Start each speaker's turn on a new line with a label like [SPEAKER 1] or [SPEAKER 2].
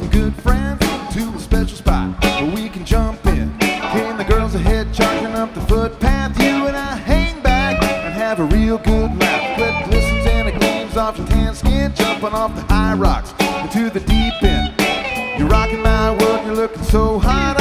[SPEAKER 1] some good friends to a special spot where we can jump in. Came the girls ahead charging up the footpath. You and I hang back and have a real good laugh. Sweat glistens and it gleams off your tan skin, jumping off the high rocks into the deep end. You're rocking my world, you're looking so hot.